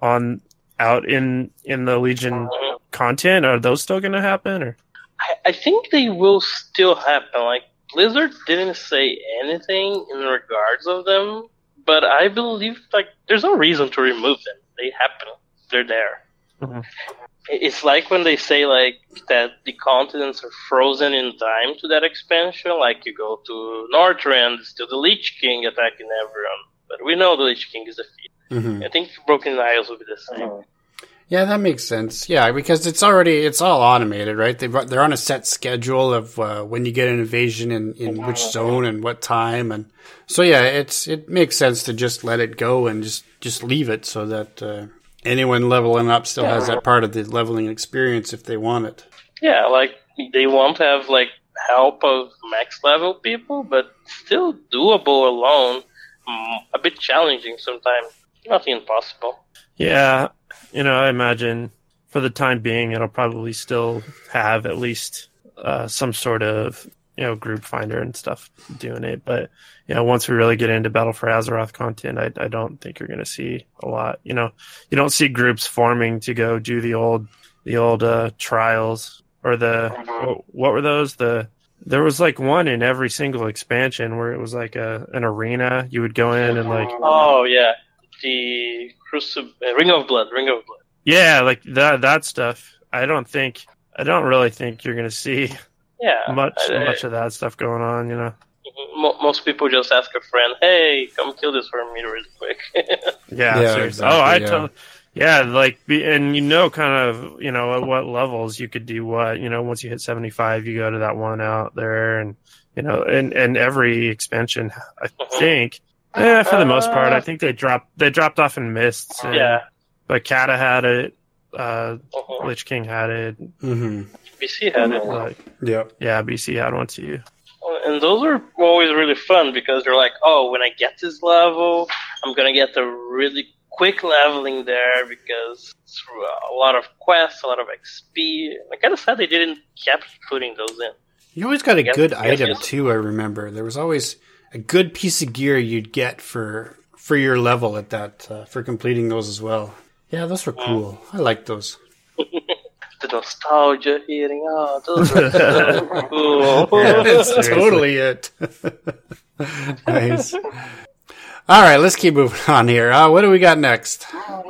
Legion content, are those still going to happen? Or I think they will still happen. Like, Blizzard didn't say anything in regards of them, but I believe there's no reason to remove them. They happen. They're there. Mm-hmm. It's like when they say that the continents are frozen in time to that expansion. Like, you go to Northrend, it's still the Lich King attacking everyone, but we know the Lich King is defeated. I think Broken Isles will be the same. Yeah, that makes sense. Yeah, because it's all automated, right? They're on a set schedule of when you get an invasion in which zone and what time, and so yeah, it makes sense to just let it go and just leave it so that anyone leveling up still has that part of the leveling experience if they want it. Yeah, like they won't have like help of max level people, but still doable alone. A bit challenging sometimes, nothing impossible. Yeah, I imagine for the time being, it'll probably still have at least some sort of, group finder and stuff doing it. But, once we really get into Battle for Azeroth content, I don't think you're going to see a lot. You don't see groups forming to go do the old trials or what were those? There was like one in every single expansion where it was like an arena. You would go in and like... Oh, yeah. The Ring of Blood. Yeah, like that stuff. I don't really think you're going to see much of that stuff going on, Most people just ask a friend, hey, come kill this for me really quick. Yeah, seriously. Exactly, and kind of, at what levels you could do what, once you hit 75, you go to that one out there and, and every expansion, I think, for the most part, I think they dropped off in mists. But Kata had it, Lich King had it. Mm-hmm. BC had it. Yeah, BC had one too. And those are always really fun because they're like, oh, when I get this level, I'm going to get a really quick leveling there because it's a lot of quests, a lot of XP. I kind of sad they didn't keep putting those in. You always got a good item too, I remember. There was always a good piece of gear you'd get for your level at that, for completing those as well. Yeah, those were cool. I liked those. The nostalgia hitting. Oh, those are so cool. Yeah, that's totally it. Nice. All right, let's keep moving on here. What do we got next?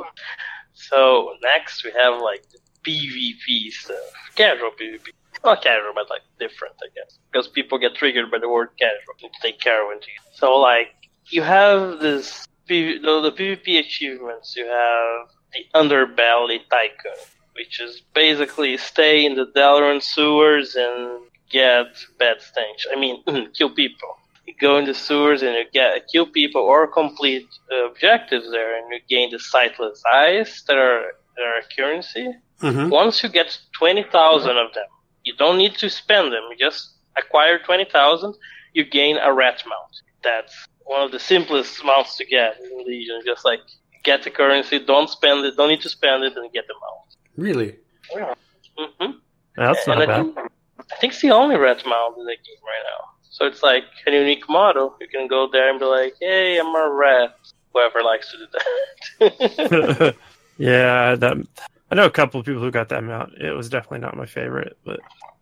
So next we have like the PvP stuff. Casual PvP. Not casual, but like different, I guess. Because people get triggered by the word casual and take care of it. So like, you have this, the PvP achievements. You have the Underbelly Tycoon, which is basically stay in the Dalaran sewers and get bad stench. I mean, kill people. You go in the sewers and you kill people or complete objectives there, and you gain the Sightless Eyes that are a currency. Mm-hmm. Once you get 20,000 of them, you don't need to spend them. You just acquire 20,000, you gain a rat mount. That's one of the simplest mounts to get in Legion. Just like, get the currency, don't spend it, don't need to spend it, and get the mount. Really? Yeah. Mm-hmm. That's not bad. I think it's the only rat mount in the game right now. So it's like a unique model. You can go there and be like, hey, I'm a rat. Whoever likes to do that. Yeah, I know a couple of people who got that mount. It was definitely not my favorite, but...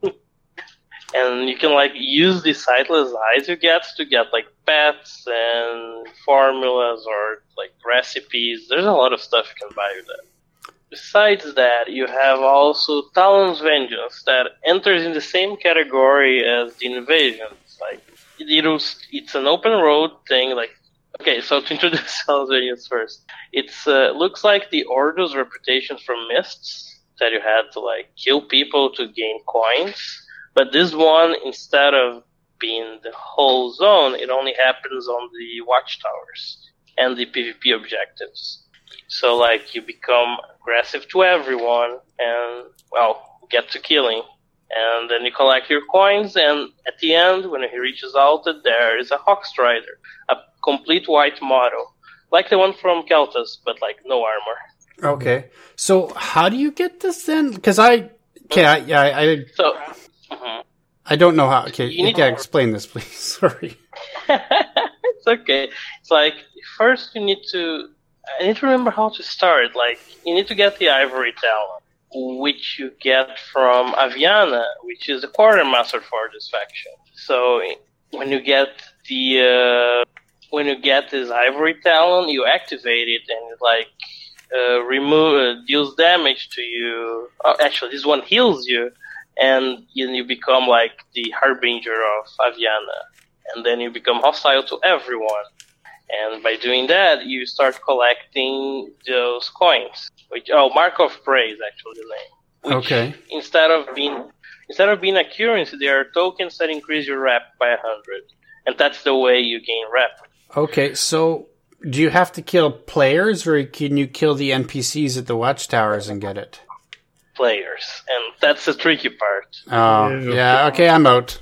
And you can like use the Sightless Eyes you get to get like pets and formulas or like recipes. There's a lot of stuff you can buy with that. Besides that, you have also Talon's Vengeance that enters in the same category as the Invasion. Like it's an open road thing. Like, okay, so to introduce Talon's Vengeance first, it's looks like the Ordo's reputation from Mists that you had to like kill people to gain coins. But this one, instead of being the whole zone, it only happens on the watchtowers and the PvP objectives. So, like, you become aggressive to everyone and, well, get to killing. And then you collect your coins, and at the end, when he reaches Alted, there is a Hawkstrider, a complete white model. Like the one from Keltas, but, like, no armor. Okay. So, how do you get this then? Because I don't know how. Okay, you can explain this, please. Sorry. It's okay. It's like, first I need to remember how to start. Like, you need to get the Ivory Talon, which you get from Aviana, which is the quartermaster for this faction. So, when you get this Ivory Talon, you activate it and it, like, deals damage to you. Oh, actually, this one heals you. And you become like the Harbinger of Aviana. And then you become hostile to everyone. And by doing that, you start collecting those coins. Mark of Prey is actually the name. Which, Okay. Instead of being a currency, they are tokens that increase your rep by 100, and that's the way you gain rep. Okay, so do you have to kill players, or can you kill the NPCs at the watchtowers and get it? Players, and that's the tricky part. Oh, yeah. Okay, I'm out.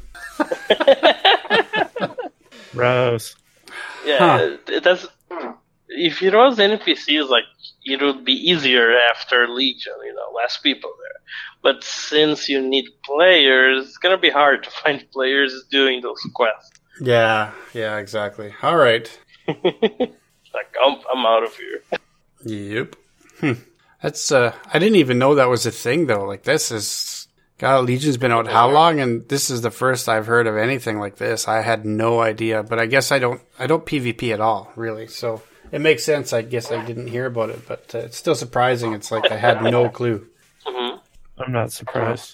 Gross. Yeah, that's. If it was NPCs, like, it would be easier after Legion, less people there. But since you need players, it's gonna be hard to find players doing those quests. Yeah, exactly. All right. Like, I'm out of here. Yep. That's I didn't even know that was a thing though. Like, this is, God, Legion's been out how long, and this is the first I've heard of anything like this. I had no idea, but I guess I don't PvP at all, really. So it makes sense. I guess I didn't hear about it, but it's still surprising. It's like I had no clue. Mm-hmm. I'm not surprised.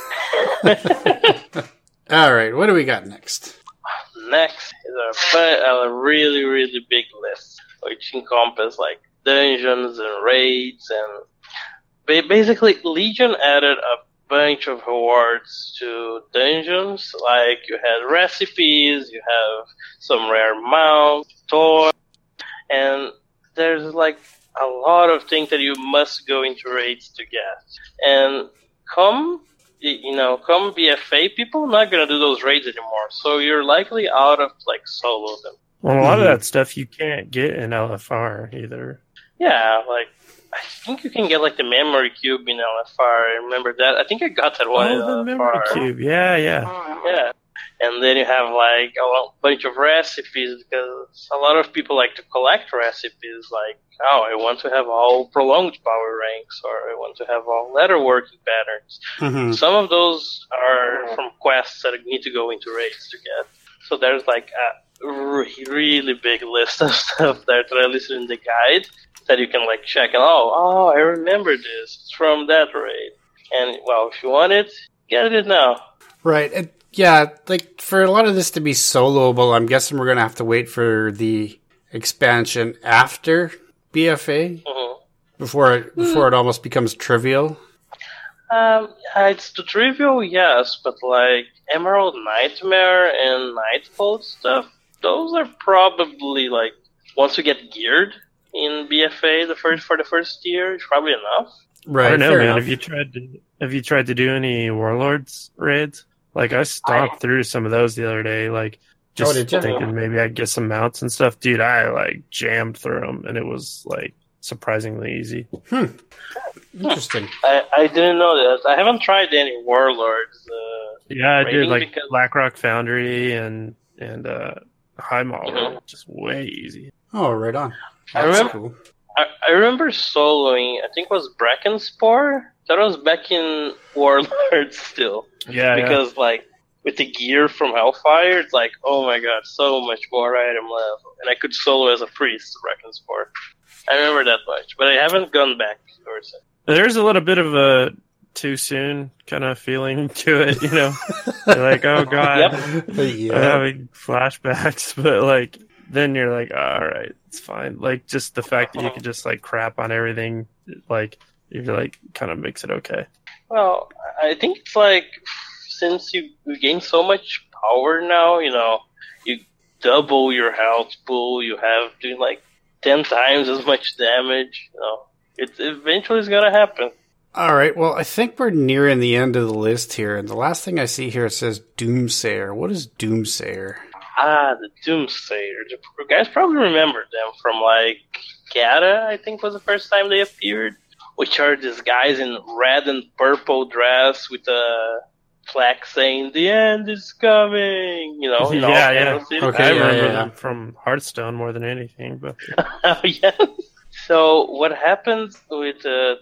All right, what do we got next? Next is a really, really big list, which encompasses like dungeons and raids, and basically Legion added a bunch of rewards to dungeons. Like, you had recipes, you have some rare mounts, toys, and there's like a lot of things that you must go into raids to get. And come BFA, people are not gonna do those raids anymore, so you're likely out of like solo them. Well, a lot of that stuff you can't get in LFR either. Yeah, like, I think you can get like the memory cube in LFR. I remember that. I think I got that one in the LFR. memory cube. Yeah. Yeah. And then you have like a bunch of recipes, because a lot of people like to collect recipes, like, oh, I want to have all prolonged power ranks, or I want to have all leatherworking patterns. Mm-hmm. Some of those are from quests that need to go into raids to get. So there's like a really big list of stuff that I listed in the guide that you can like check, and I remember this. It's from that raid. And, well, if you want it, get it now. Right. Yeah, like, for a lot of this to be soloable, I'm guessing we're going to have to wait for the expansion after BFA before it almost becomes trivial. It's the trivial, yes, but like Emerald Nightmare and Nightfall stuff, those are probably like, once you get geared in BFA for the first year, it's probably enough. Right. I don't know, fair man. enough. Have you tried to do any Warlords raids? Like, I stomped through some of those the other day, like, just did ya? thinking maybe I'd get some mounts and stuff. Dude, I, like, jammed through them, and it was, like, surprisingly easy. Interesting. I didn't know that. I haven't tried any Warlords. Yeah, I did, raiding like, because- Blackrock Foundry and High Mall. Just way easy. Oh, right on. I That's remember- cool. I remember soloing, I think it was Brackenspore. That was back in Warlords still. Yeah, Because, like, with the gear from Hellfire, it's like, oh my god, so much more item level. And I could solo as a priest, Brackenspore. I remember that much, but I haven't gone back or so. There's a little bit of a too soon kind of feeling to it, you know? You're like, oh god, Yep. I'm having flashbacks, but like, then you're like, all right, it's fine. Like, just the fact that you could just like crap on everything, like, you're like, kind of makes it okay. Well, I think it's like, since you gain so much power now, you double your health pool, you have doing like 10 times as much damage, it eventually is gonna happen. All right. Well, I think we're nearing the end of the list here, and the last thing I see here says Doomsayer. What is Doomsayer? The Doomsayer. You guys probably remember them from like Gata, I think was the first time they appeared, which are these guys in red and purple dress with a plaque saying "The end is coming." Yeah. Okay, I remember yeah. them from Hearthstone more than anything, but Yeah. So what happens with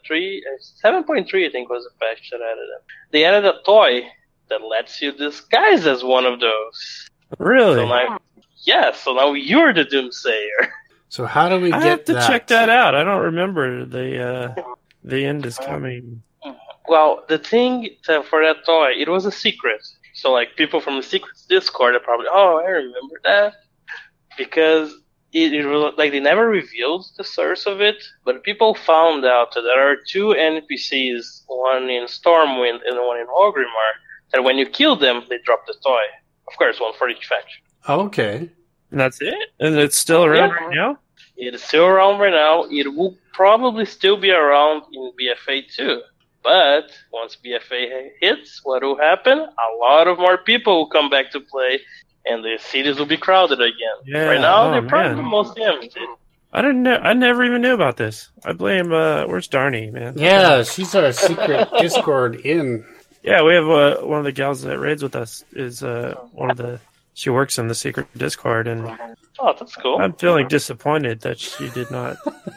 7.3, I think was the patch that added them. They added a toy that lets you disguise as one of those. really, So now you're the Doomsayer. So how do we I get have to that? check that out. I don't remember the end is coming. Well, the thing for that toy, it was a secret. So like people from the Secrets Discord are probably, I remember that. Because like they never revealed the source of it, but people found out that there are two NPCs, one in Stormwind and one in Orgrimmar, that when you kill them, they drop the toy. Of course, one for each faction. Okay. And that's it? And it's still around Yeah. right now? It is still around right now. It will probably still be around in BFA too. But once BFA hits, what will happen? A lot of more people will come back to play, and the cities will be crowded again. Yeah, Right now, oh, they're probably man. mostly empty. I didn't know. I never even knew about this. I blame. Where's Darnie, man? Yeah, she's our secret Discord in. Yeah, we have one of the gals that raids with us is one of the. She works in the secret Discord, and Oh, that's cool. I'm feeling disappointed that she did not.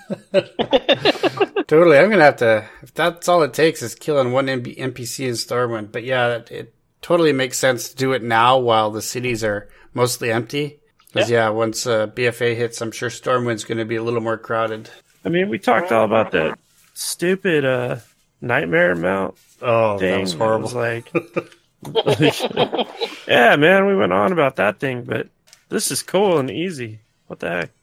Totally. I'm going to have to, if that's all it takes is killing one NPC in Stormwind. But yeah, it totally makes sense to do it now while the cities are mostly empty. Because yeah, once BFA hits, I'm sure Stormwind's going to be a little more crowded. I mean, we talked all about that stupid nightmare mount Oh, thing. that was horrible. It was like, yeah, man, we went on about that thing, but this is cool and easy. What the heck?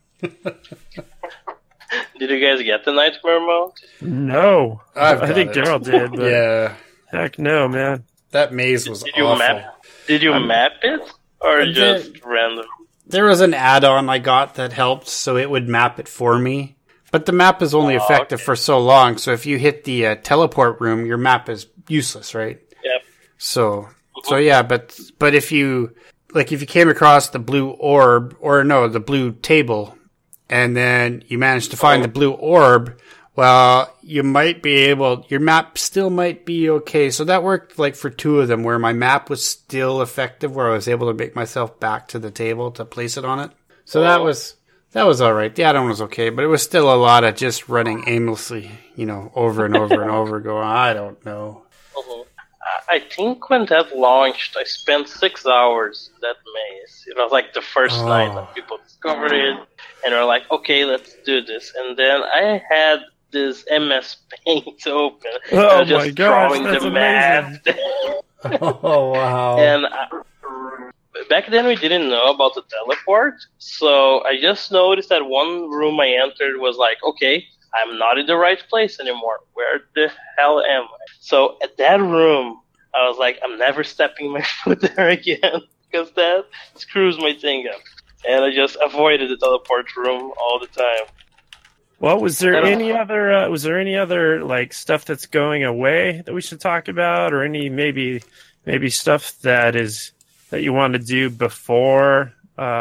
Did you guys get the Nightmare mode? No, I've I got think it. Daryl did, but Yeah, heck no, man. that maze was Did you awful. map? Did you map it, or I just did. random? There was an add-on I got that helped, so it would map it for me. But the map is only effective okay. for so long, so if you hit the teleport room, your map is useless, right? Yep. So yeah, but if you came across the blue orb, or no, the blue table, and then you managed to find the blue orb, well, you might be able, your map still might be okay. So that worked like for two of them, where my map was still effective, where I was able to make myself back to the table to place it on it. So that was all right. The add-on was okay, but it was still a lot of just running aimlessly, over and over and over, going, I don't know. Mhm. I think when that launched, I spent 6 hours in that maze. It was like the first night that people discovered it, and they're like, okay, let's do this. And then I had this MS Paint open. Oh I was just my gosh, drawing that's the map. Oh, wow. And back then we didn't know about the teleport, so I just noticed that one room I entered was like, okay, I'm not in the right place anymore. Where the hell am I? So at that room, I was like, I'm never stepping my foot there again, because that screws my thing up. And I just avoided the teleport room all the time. Well, was there any other like stuff that's going away that we should talk about, or any maybe stuff that you want to do before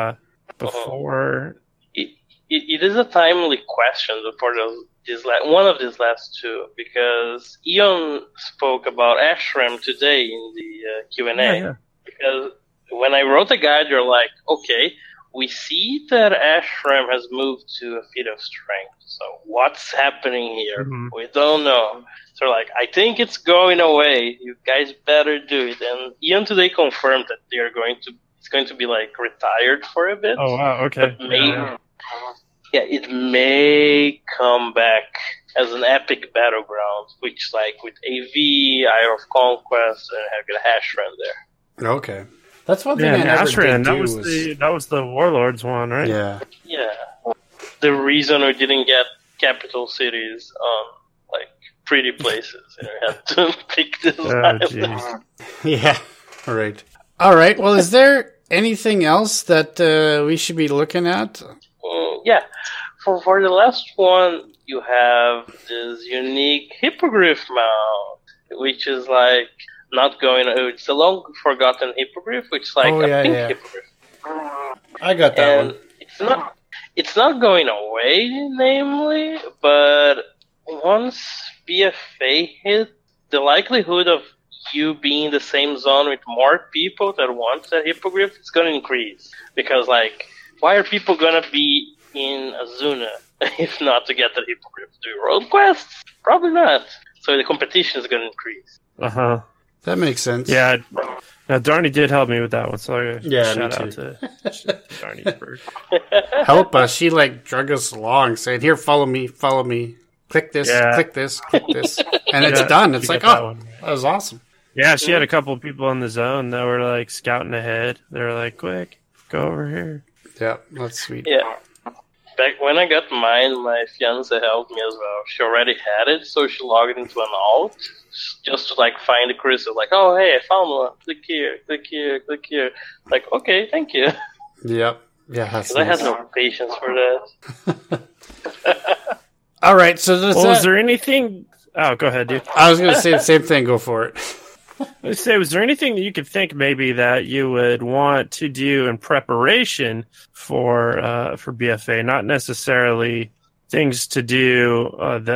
It is a timely question for one of these last two, because Ian spoke about Ashram today in the Q&A. Yeah. Because when I wrote the guide, you're like, okay, we see that Ashram has moved to a feat of strength. So what's happening here? Mhm. We don't know. So we're like, I think it's going away. You guys better do it. And Ian today confirmed that it's going to be like retired for a bit. Oh wow, okay. But it may come back as an epic battleground, which like with AV, Eye of Conquest, and having a Hashran there. Okay. That's one thing Yeah, I never Ashran, did that was the Warlords one, right? Yeah. Yeah. The reason we didn't get capital cities on like pretty places, and we had to pick this Oh, island. jeez. Yeah. All right. All right. Well, is there anything else that we should be looking at? Yeah. For the last one, you have this unique hippogriff mount, which is like not going. It's a long forgotten hippogriff, which is like Oh, a yeah, pink yeah. hippogriff. I got that And one. it's not going away, namely, but once BFA hit, the likelihood of you being in the same zone with more people that want that hippogriff is going to increase. Because, like, why are people going to be in Azuna if not to get that hippogriff? Do road quests? Probably not. So the competition is going to increase. Uh-huh. That makes sense. Yeah. Now, Darnie did help me with that one, so Yeah, shout me out too. to Darnie for Help us. She drug us along, saying, "Here, follow me. Click this, Yeah. click this, click this," and it's Yeah, done. It's you like, get that oh, one. that was awesome. Yeah, she had a couple of people in the zone that were like scouting ahead. They were like, "Quick, go over here." Yeah, that's sweet. Yeah. back when I got mine, my fiance helped me as well. She already had it, so she logged into an alt just to like find the crystal. Like, oh hey, I found one. Click here, click here, click here. Like, okay, thank you. Yep. Yeah, that's Because I had nice. no patience for that. All right, so does Well, that... is there anything? Oh, go ahead, dude. I was going to say the same thing. Go for it. Let's say, was there anything that you could think maybe that you would want to do in preparation for BFA? Not necessarily things to do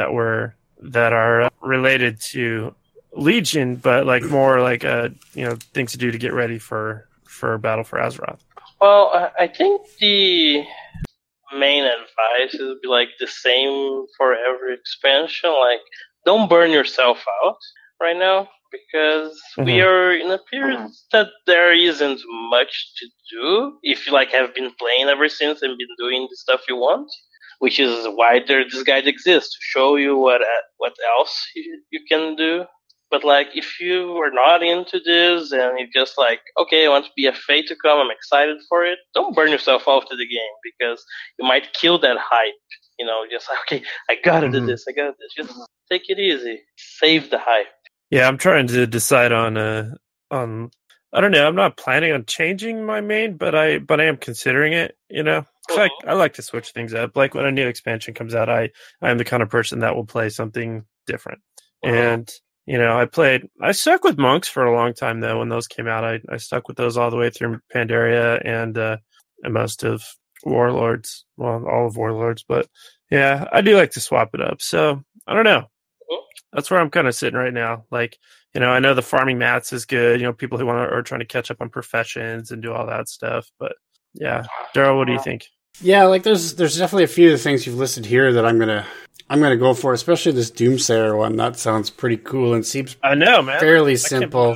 that are related to Legion, but like more like things to do to get ready for Battle for Azeroth. Well, I think the main advice is be like the same for every expansion. Like, don't burn yourself out right now, because we are in a period that there isn't much to do if you like have been playing ever since and been doing the stuff you want, which is why this guide exists, to show you what else you can do. But like, if you are not into this and you're just like, okay, I want BFA to come, I'm excited for it, don't burn yourself off to the game, because you might kill that hype. You know, just like, okay, I gotta do this, I gotta do this. Just take it easy. Save the hype. Yeah, I'm trying to decide on I don't know. I'm not planning on changing my main, but I am considering it. You know, 'cause I like to switch things up. Like when a new expansion comes out, I am the kind of person that will play something different. And you know, I stuck with monks for a long time though. When those came out, I stuck with those all the way through Pandaria and most of Warlords. Well, all of Warlords, but yeah, I do like to swap it up. So I don't know. That's where I'm kind of sitting right now. Like, you know, I know the farming mats is good. You know, people who are trying to catch up on professions and do all that stuff. But yeah, Daryl, what do you think? Yeah, like there's definitely a few of the things you've listed here that I'm gonna go for, especially this Doomsayer one. That sounds pretty cool and seems I know, man. fairly simple.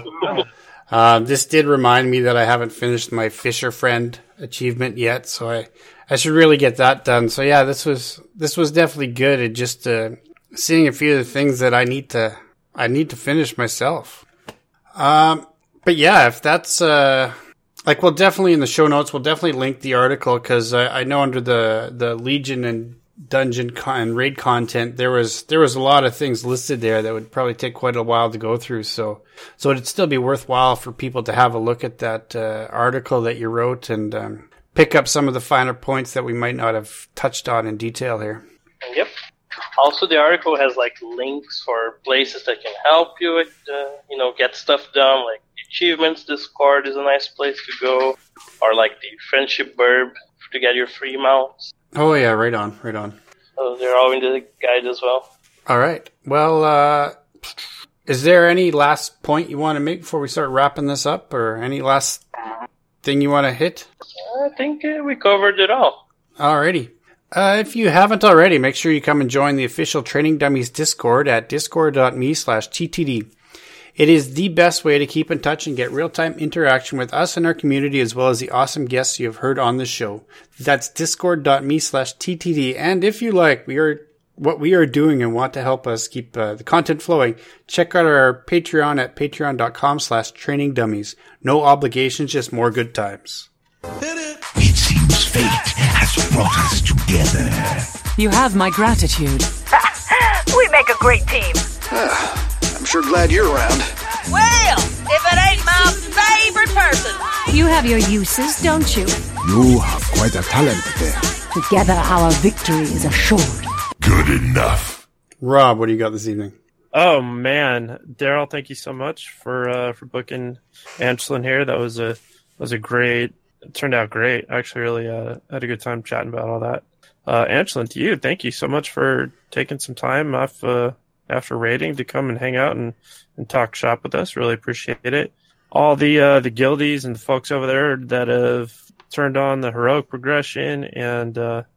This did remind me that I haven't finished my Fisher Friend achievement yet, so I should really get that done. So yeah, this was definitely good. It just seeing a few of the things that I need to finish myself. But yeah, if that's like, we'll definitely in the show notes, we'll definitely link the article, because I know under the Legion and dungeon and raid content, there was a lot of things listed there that would probably take quite a while to go through. So it'd still be worthwhile for people to have a look at that article that you wrote and pick up some of the finer points that we might not have touched on in detail here. Yep. Also, the article has like links for places that can help you with, get stuff done. Like achievements, Discord is a nice place to go, or like the Friendship Burb to get your free mounts. Oh yeah, right on. So they're all in the guide as well. All right. Well, is there any last point you want to make before we start wrapping this up, or any last thing you want to hit? I think we covered it all. Alrighty. If you haven't already, make sure you come and join the official Training Dummies Discord at discord.me/TTD. It is the best way to keep in touch and get real-time interaction with us and our community, as well as the awesome guests you have heard on the show. That's discord.me/TTD. And if you like what we are doing and want to help us keep the content flowing, check out our Patreon at patreon.com/trainingdummies. No obligations, just more good times. It seems fate has brought us together. You have my gratitude. We make a great team. I'm sure glad you're around. Well, if it ain't my favorite person. You have your uses, don't you? You have quite a talent there. Together our victory is assured. Good enough. Rob, what do you got this evening? Oh man, Daryl, thank you so much for booking Angelin here. That was a great. It turned out great. I actually really had a good time chatting about all that. Angelin, to you, thank you so much for taking some time off after raiding to come and hang out and talk shop with us. Really appreciate it. All the guildies and the folks over there that have turned on the heroic progression and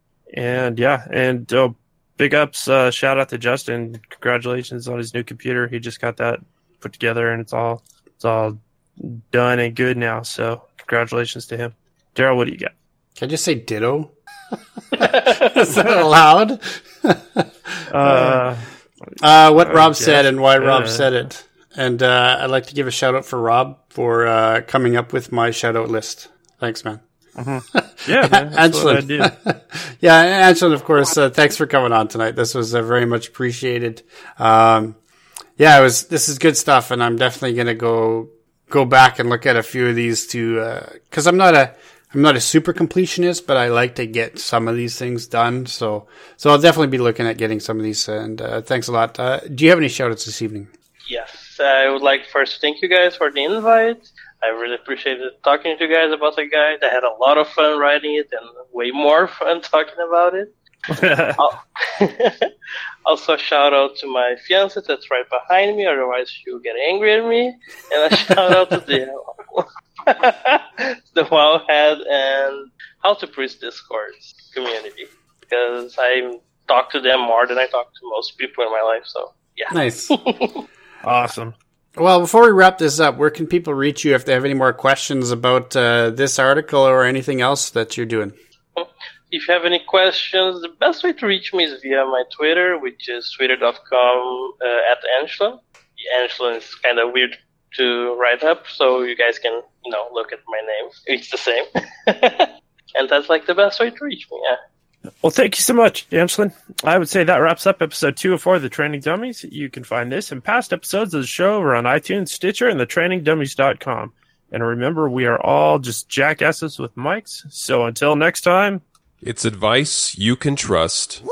big ups. Shout out to Justin. Congratulations on his new computer. He just got that put together and it's all done and good now. So congratulations to him. Daryl, what do you got? Can I just say ditto? Is that allowed? What Rob said and why Rob said it. And I'd like to give a shout out for Rob for coming up with my shout out list. Thanks, man. Yeah, man, that's what I do. Yeah, Anselin, of course, thanks for coming on tonight. This was very much appreciated. This is good stuff, and I'm definitely going to go back and look at a few of these because I'm not a super completionist, but I like to get some of these things done. So I'll definitely be looking at getting some of these. And thanks a lot. Do you have any shout-outs this evening? Yes, I would like first to thank you guys for the invite. I really appreciated talking to you guys about the guide. I had a lot of fun writing it and way more fun talking about it. Also, shout out to my fiance that's right behind me, otherwise she'll get angry at me. And a shout out to the Wowhead and How to Priest Discord community, because I talk to them more than I talk to most people in my life. So yeah, nice, awesome. Well, before we wrap this up, where can people reach you if they have any more questions about this article or anything else that you're doing? If you have any questions, the best way to reach me is via my Twitter, which is twitter.com @Anselin. Anselin is kind of weird to write up, so you guys can, look at my name. It's the same. And that's like the best way to reach me, yeah. Well, thank you so much, Anselin. I would say that wraps up episode 204 of The Training Dummies. You can find this and past episodes of the show over on iTunes, Stitcher, and thetrainingdummies.com. And remember, we are all just jackasses with mics. So until next time, it's advice you can trust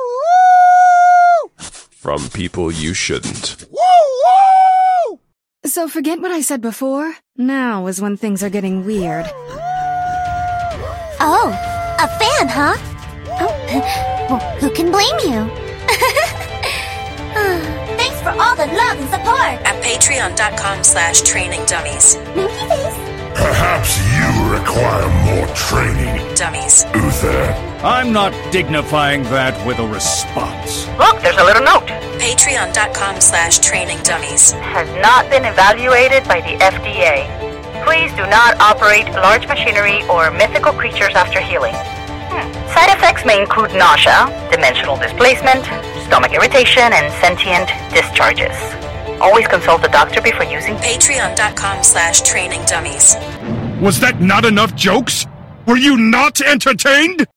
from people you shouldn't. So forget what I said before. Now is when things are getting weird. Oh, a fan, huh? Oh, well, who can blame you? Thanks for all the love and support at patreon.com/trainingdummies. Monkey face. Perhaps you require more training. Dummies. Uther. I'm not dignifying that with a response. Look, there's a little note. Patreon.com/trainingdummies. Has not been evaluated by the FDA. Please do not operate large machinery or mythical creatures after healing. Side effects may include nausea, dimensional displacement, stomach irritation, and sentient discharges. Always consult a doctor before using Patreon.com/trainingdummies. Was that not enough jokes? Were you not entertained?